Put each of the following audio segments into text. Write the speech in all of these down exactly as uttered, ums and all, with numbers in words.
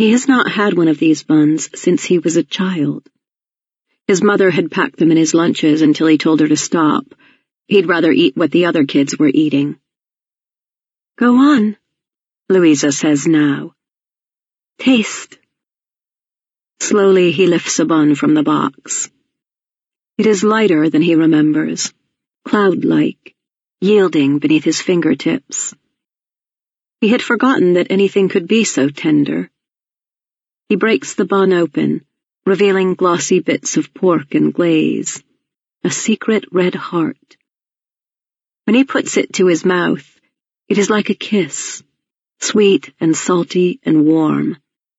He has not had one of these buns since he was a child. His mother had packed them in his lunches until he told her to stop. He'd rather eat what the other kids were eating. "Go on," Louisa says now. "Taste." Slowly he lifts a bun from the box. It is lighter than he remembers, cloud-like, yielding beneath his fingertips. He had forgotten that anything could be so tender. He breaks the bun open, revealing glossy bits of pork and glaze, a secret red heart. When he puts it to his mouth, it is like a kiss, sweet and salty and warm.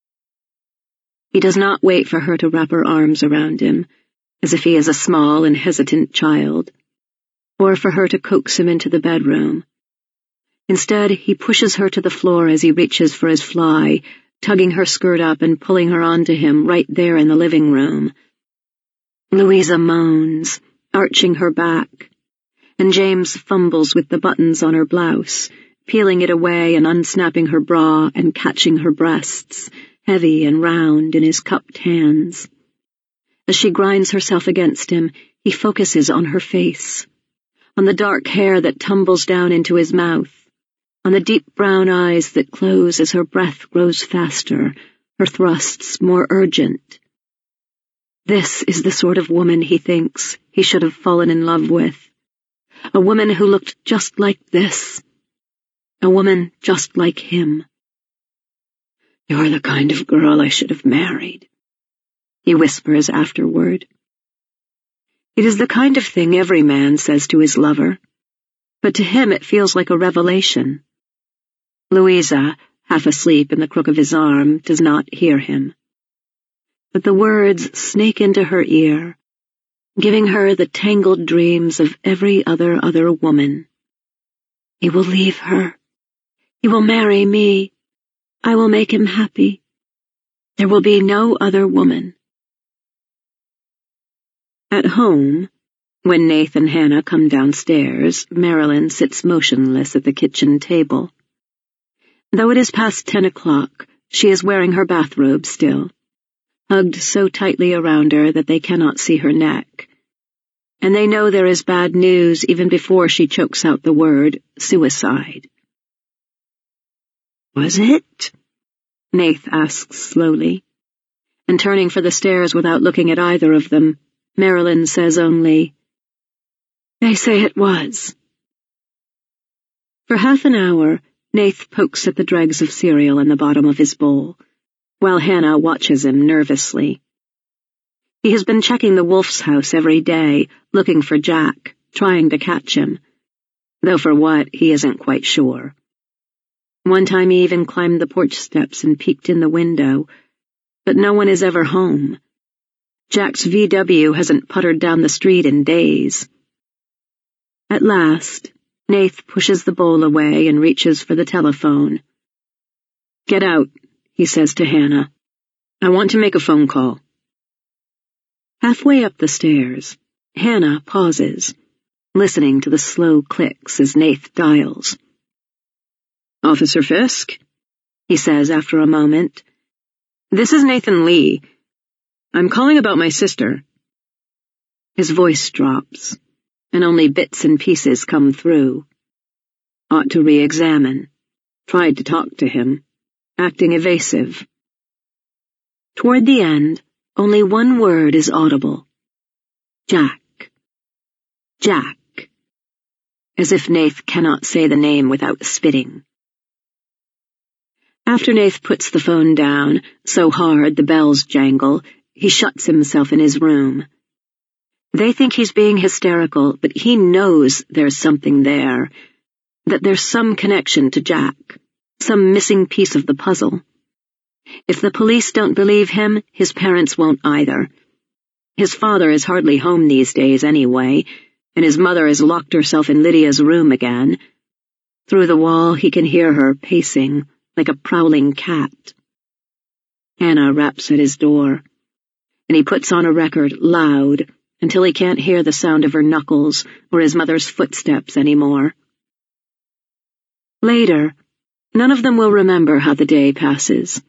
He does not wait for her to wrap her arms around him, as if he is a small and hesitant child, or for her to coax him into the bedroom. Instead, he pushes her to the floor as he reaches for his fly, tugging her skirt up and pulling her onto him right there in the living room. Louisa moans, arching her back, and James fumbles with the buttons on her blouse, peeling it away and unsnapping her bra and catching her breasts, heavy and round in his cupped hands. As she grinds herself against him, he focuses on her face, on the dark hair that tumbles down into his mouth, on the deep brown eyes that close as her breath grows faster, her thrusts more urgent. This is the sort of woman, he thinks, he should have fallen in love with. A woman who looked just like this. A woman just like him. "You're the kind of girl I should have married," he whispers afterward. It is the kind of thing every man says to his lover, but to him it feels like a revelation. Louisa, half asleep in the crook of his arm, does not hear him. But the words snake into her ear, giving her the tangled dreams of every other other woman. He will leave her. He will marry me. I will make him happy. There will be no other woman. At home, when Nath and Hannah come downstairs, Marilyn sits motionless at the kitchen table. Though it is past ten o'clock, she is wearing her bathrobe still, hugged so tightly around her that they cannot see her neck. And they know there is bad news even before she chokes out the word suicide. "Was it?" Nath asks slowly, and turning for the stairs without looking at either of them, Marilyn says only, "They say it was." For half an hour, Nath pokes at the dregs of cereal in the bottom of his bowl, while Hannah watches him nervously. He has been checking the Wolf's house every day, looking for Jack, trying to catch him, though for what, he isn't quite sure. One time he even climbed the porch steps and peeked in the window, but no one is ever home. Jack's V W hasn't puttered down the street in days. At last, Nath pushes the bowl away and reaches for the telephone. "Get out," he says to Hannah. "I want to make a phone call." Halfway up the stairs, Hannah pauses, listening to the slow clicks as Nath dials. "Officer Fisk?" he says after a moment. "This is Nathan Lee. I'm calling about my sister." His voice drops, and only bits and pieces come through. Ought to re-examine. Tried to talk to him, acting evasive. Toward the end, only one word is audible. Jack. Jack. As if Nath cannot say the name without spitting. After Nath puts the phone down, so hard the bells jangle, he shuts himself in his room. They think he's being hysterical, but he knows there's something there, that there's some connection to Jack, some missing piece of the puzzle. If the police don't believe him, his parents won't either. His father is hardly home these days anyway, and his mother has locked herself in Lydia's room again. Through the wall he can hear her pacing, like a prowling cat. Hannah raps at his door, and he puts on a record loud until he can't hear the sound of her knuckles or his mother's footsteps anymore. Later, none of them will remember how the day passes.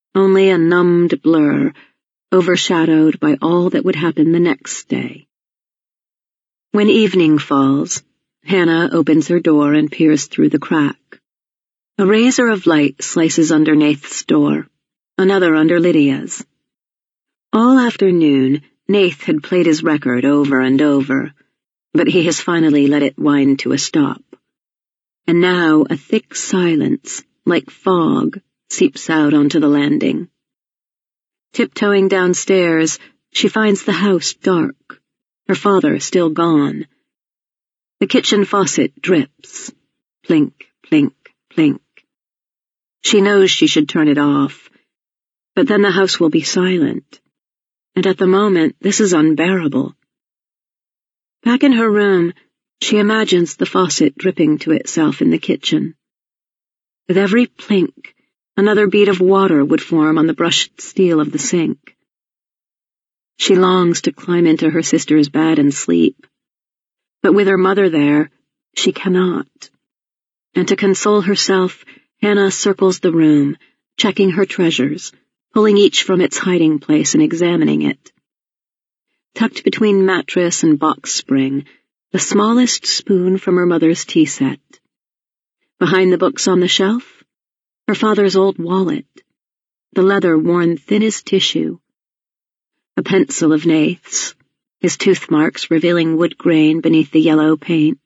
only a numbed blur, overshadowed by all that would happen the next day. When evening falls, Hannah opens her door and peers through the crack. A razor of light slices under Nath's door, another under Lydia's. All afternoon, Nath had played his record over and over, but he has finally let it wind to a stop. And now a thick silence, like fog, seeps out onto the landing. Tiptoeing downstairs, she finds the house dark, her father still gone. The kitchen faucet drips. Plink, plink, plink. She knows she should turn it off, but then the house will be silent. And at the moment, this is unbearable. Back in her room, she imagines the faucet dripping to itself in the kitchen. With every plink, another bead of water would form on the brushed steel of the sink. She longs to climb into her sister's bed and sleep, but with her mother there, she cannot. And to console herself, Hannah circles the room, checking her treasures, pulling each from its hiding place and examining it. Tucked between mattress and box spring, the smallest spoon from her mother's tea set. Behind the books on the shelf, her father's old wallet, the leather worn thin as tissue. A pencil of Nath's, his tooth marks revealing wood grain beneath the yellow paint.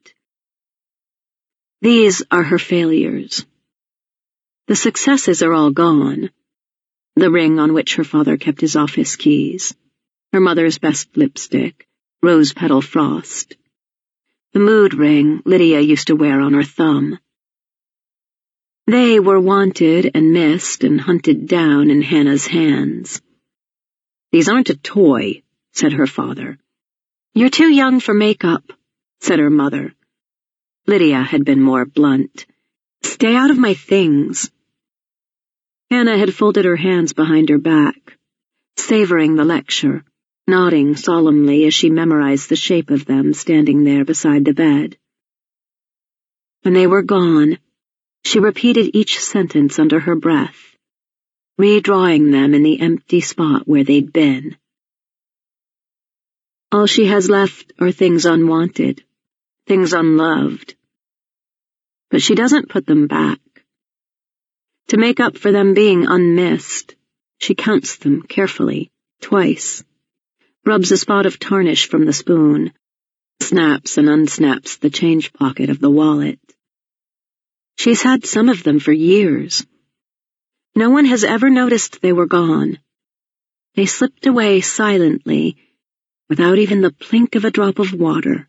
These are her failures. The successes are all gone. The ring on which her father kept his office keys, her mother's best lipstick, rose petal frost, the mood ring Lydia used to wear on her thumb. They were wanted and missed and hunted down in Hannah's hands. "These aren't a toy," said her father. "You're too young for makeup," said her mother. Lydia had been more blunt. "Stay out of my things." Hannah had folded her hands behind her back, savoring the lecture, nodding solemnly as she memorized the shape of them standing there beside the bed. When they were gone, she repeated each sentence under her breath, redrawing them in the empty spot where they'd been. All she has left are things unwanted, things unloved. But she doesn't put them back. To make up for them being unmissed, she counts them carefully, twice, rubs a spot of tarnish from the spoon, snaps and unsnaps the change pocket of the wallet. She's had some of them for years. No one has ever noticed they were gone. They slipped away silently, without even the plink of a drop of water.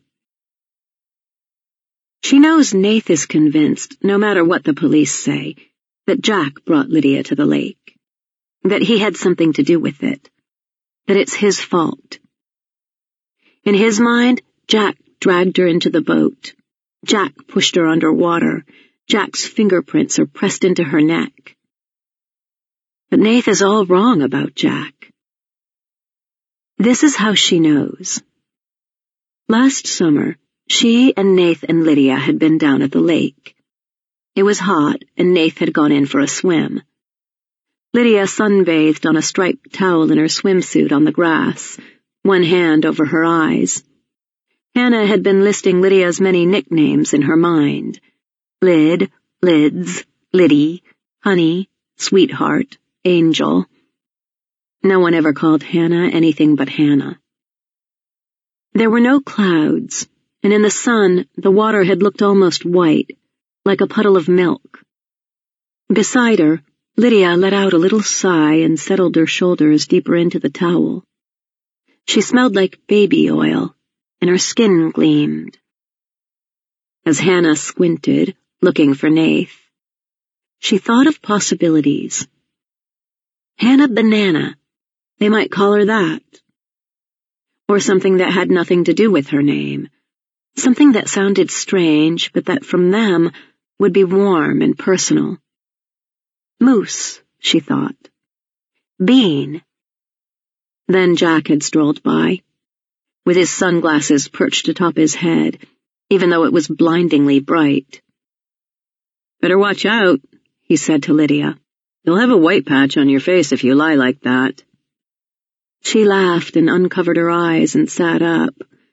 She knows Nath is convinced, no matter what the police say, that Jack brought Lydia to the lake, that he had something to do with it, that it's his fault. In his mind, Jack dragged her into the boat. Jack pushed her underwater. Jack's fingerprints are pressed into her neck. But Nath is all wrong about Jack. This is how she knows. Last summer, she and Nath and Lydia had been down at the lake. It was hot, and Nath had gone in for a swim. Lydia sunbathed on a striped towel in her swimsuit on the grass, one hand over her eyes. Hannah had been listing Lydia's many nicknames in her mind. Lyd, Lids, Liddy, Honey, Sweetheart, Angel. No one ever called Hannah anything but Hannah. There were no clouds, and in the sun the water had looked almost white, like a puddle of milk. Beside her, Lydia let out a little sigh and settled her shoulders deeper into the towel. She smelled like baby oil, and her skin gleamed. As Hannah squinted, looking for Nath, she thought of possibilities. Hannah Banana, they might call her that. Or something that had nothing to do with her name. Something that sounded strange, but that from them would be warm and personal. Moose, she thought. Bean. Then Jack had strolled by, with his sunglasses perched atop his head, even though it was blindingly bright. "Better watch out," he said to Lydia. You'll have a white patch on your face if you lie like that. She laughed and uncovered her eyes and sat up.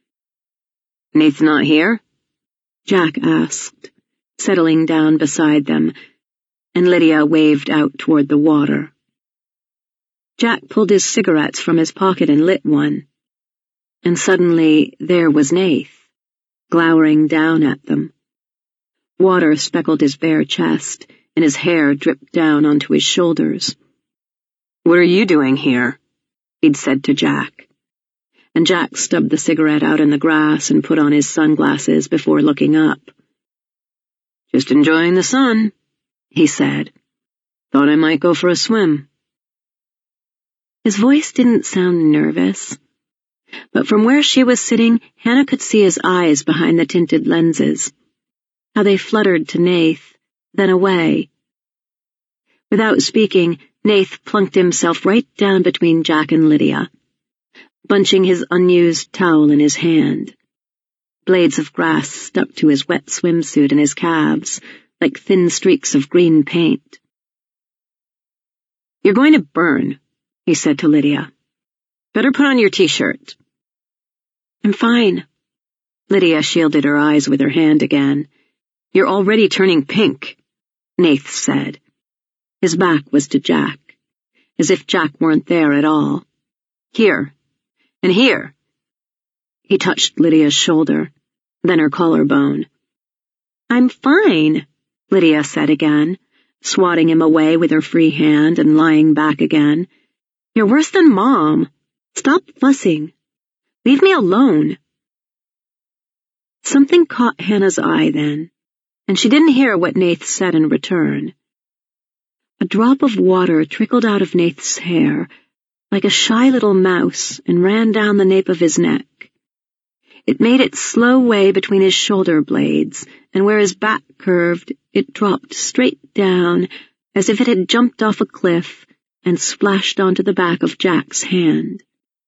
Nath not here? Jack asked, settling down beside them, and Lydia waved out toward the water. Jack pulled his cigarettes from his pocket and lit one, and suddenly there was Nath, glowering down at them. Water speckled his bare chest, and his hair dripped down onto his shoulders. "What are you doing here?" he'd said to Jack. And Jack stubbed the cigarette out in the grass and put on his sunglasses before looking up. "Just enjoying the sun," he said. "Thought I might go for a swim." His voice didn't sound nervous, but from where she was sitting, Hannah could see his eyes behind the tinted lenses, how they fluttered to Nath, then away. Without speaking, Nath plunked himself right down between Jack and Lydia, bunching his unused towel in his hand. Blades of grass stuck to his wet swimsuit and his calves, like thin streaks of green paint. "You're going to burn," he said to Lydia. "Better put on your t-shirt." "I'm fine." Lydia shielded her eyes with her hand again. "You're already turning pink," Nath said. His back was to Jack, as if Jack weren't there at all. "Here. And here." He touched Lydia's shoulder, then her collarbone. "I'm fine," Lydia said again, swatting him away with her free hand and lying back again. "You're worse than Mom. Stop fussing. Leave me alone." Something caught Hannah's eye then, and she didn't hear what Nath said in return. A drop of water trickled out of Nath's hair, like a shy little mouse, and ran down the nape of his neck. It made its slow way between his shoulder blades, and where his back curved, it dropped straight down, as if it had jumped off a cliff, and splashed onto the back of Jack's hand.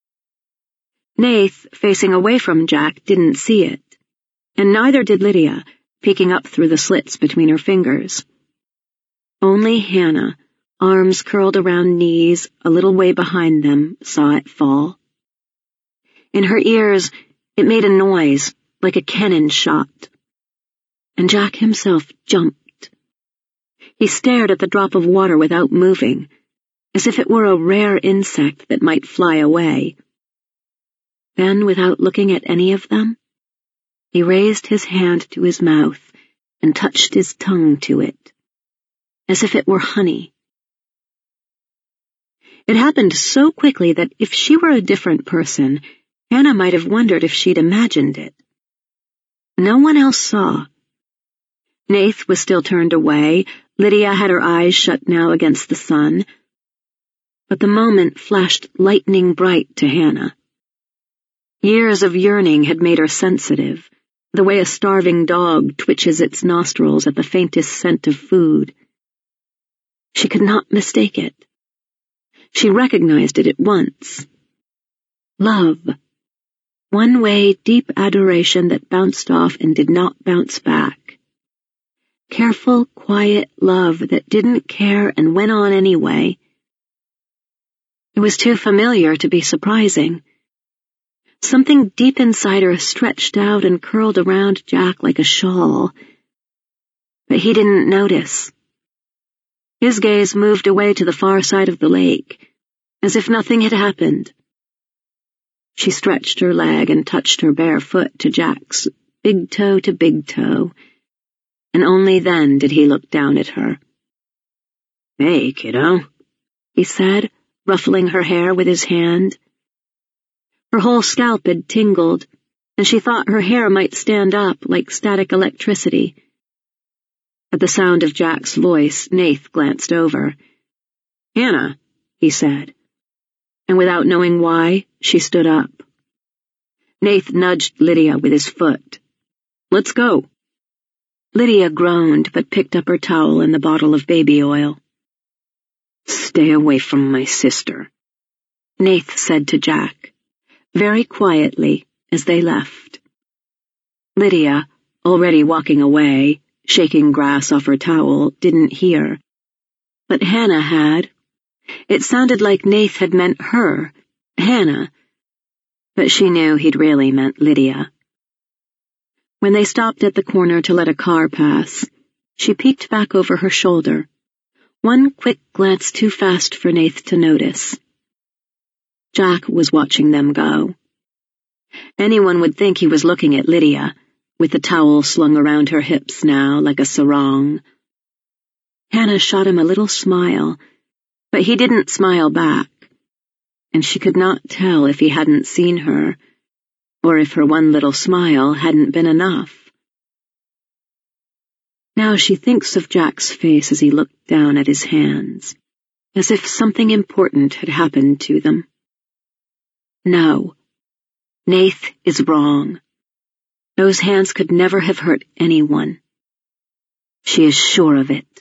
Nath, facing away from Jack, didn't see it, and neither did Lydia, peeking up through the slits between her fingers. Only Hannah, arms curled around knees a little way behind them, saw it fall. In her ears, it made a noise, like a cannon shot. And Jack himself jumped. He stared at the drop of water without moving, as if it were a rare insect that might fly away. Then, without looking at any of them, he raised his hand to his mouth and touched his tongue to it, as if it were honey. It happened so quickly that if she were a different person, Hannah might have wondered if she'd imagined it. No one else saw. Nath was still turned away. Lydia had her eyes shut now against the sun. But the moment flashed lightning bright to Hannah. Years of yearning had made her sensitive, the way a starving dog twitches its nostrils at the faintest scent of food. She could not mistake it. She recognized it at once. Love. One-way, deep adoration that bounced off and did not bounce back. Careful, quiet love that didn't care and went on anyway. It was too familiar to be surprising. Something deep inside her stretched out and curled around Jack like a shawl. But he didn't notice. His gaze moved away to the far side of the lake, as if nothing had happened. She stretched her leg and touched her bare foot to Jack's, big toe to big toe, and only then did he look down at her. "Hey, kiddo," he said, ruffling her hair with his hand. Her whole scalp had tingled, and she thought her hair might stand up like static electricity. At the sound of Jack's voice, Nath glanced over. "Hannah," he said, and without knowing why, she stood up. Nath nudged Lydia with his foot. "Let's go." Lydia groaned, but picked up her towel and the bottle of baby oil. "Stay away from my sister," Nath said to Jack, very quietly, as they left. Lydia, already walking away, shaking grass off her towel, didn't hear. But Hannah had. It sounded like Nath had meant her, Hannah, but she knew he'd really meant Lydia. When they stopped at the corner to let a car pass, she peeked back over her shoulder, one quick glance too fast for Nath to notice. Jack was watching them go. Anyone would think he was looking at Lydia, with the towel slung around her hips now like a sarong. Hannah shot him a little smile, but he didn't smile back, and she could not tell if he hadn't seen her, or if her one little smile hadn't been enough. Now she thinks of Jack's face as he looked down at his hands, as if something important had happened to them. No, Nath is wrong. Those hands could never have hurt anyone. She is sure of it.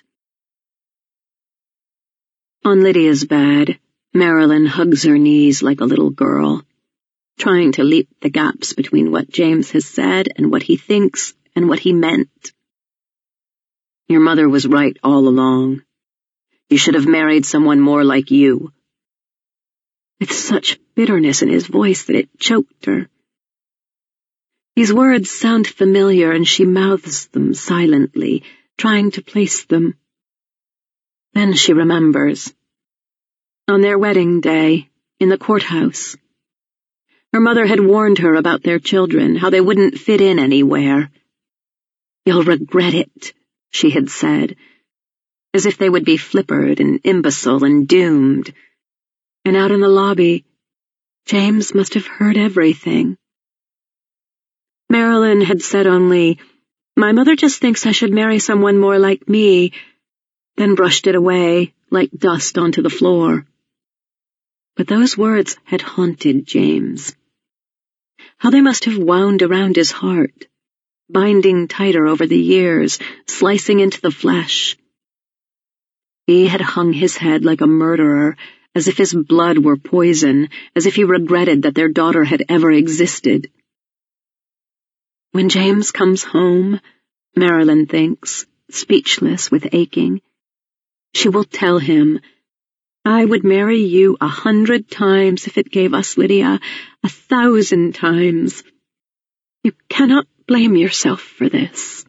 On Lydia's bed, Marilyn hugs her knees like a little girl, trying to leap the gaps between what James has said and what he thinks and what he meant. Your mother was right all along. You should have married someone more like you. With such bitterness in his voice that it choked her. These words sound familiar, and she mouths them silently, trying to place them. Then she remembers. On their wedding day, in the courthouse. Her mother had warned her about their children, how they wouldn't fit in anywhere. You'll regret it, she had said, as if they would be flippered and imbecile and doomed. And out in the lobby, James must have heard everything. Marilyn had said only, "My mother just thinks I should marry someone more like me," then brushed it away, like dust onto the floor. But those words had haunted James. How they must have wound around his heart, binding tighter over the years, slicing into the flesh. He had hung his head like a murderer, as if his blood were poison, as if he regretted that their daughter had ever existed. When James comes home, Marilyn thinks, speechless with aching, she will tell him, "I would marry you a hundred times if it gave us Lydia, a thousand times. You cannot blame yourself for this."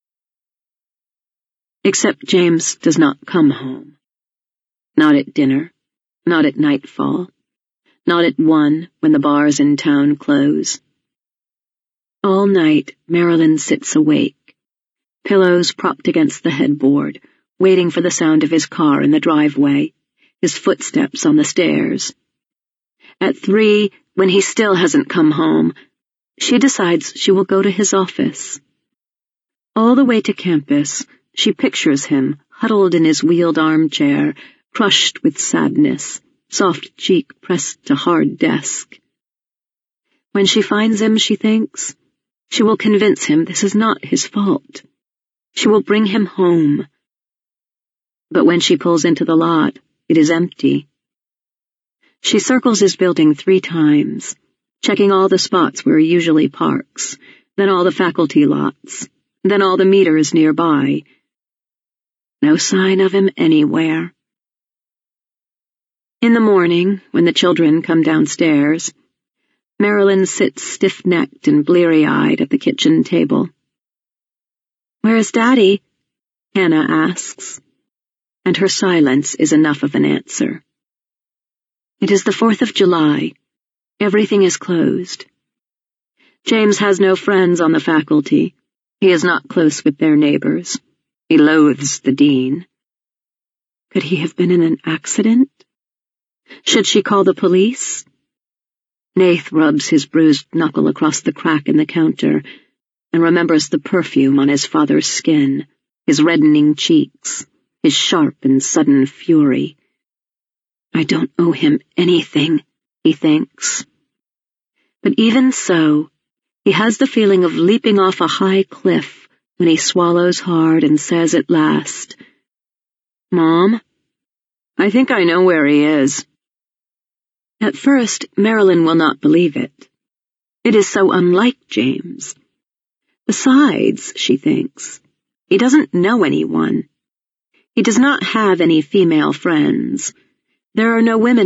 Except James does not come home. Not at dinner, not at nightfall, not at one when the bars in town close. All night, Marilyn sits awake, pillows propped against the headboard, waiting for the sound of his car in the driveway, his footsteps on the stairs. At three, when he still hasn't come home, she decides she will go to his office. All the way to campus, she pictures him huddled in his wheeled armchair, crushed with sadness, soft cheek pressed to hard desk. When she finds him, she thinks, she will convince him this is not his fault. She will bring him home. But when she pulls into the lot, it is empty. She circles his building three times, checking all the spots where he usually parks, then all the faculty lots, then all the meters nearby. No sign of him anywhere. In the morning, when the children come downstairs, Marilyn sits stiff-necked and bleary-eyed at the kitchen table. "Where is Daddy?" Hannah asks, and her silence is enough of an answer. It is the fourth of July. Everything is closed. James has no friends on the faculty. He is not close with their neighbors. He loathes the dean. Could he have been in an accident? Should she call the police? Nath rubs his bruised knuckle across the crack in the counter and remembers the perfume on his father's skin, his reddening cheeks, his sharp and sudden fury. I don't owe him anything, he thinks. But even so, he has the feeling of leaping off a high cliff when he swallows hard and says at last, "Mom, I think I know where he is." At first, Marilyn will not believe it. It is so unlike James. Besides, she thinks, he doesn't know anyone. He does not have any female friends. There are no women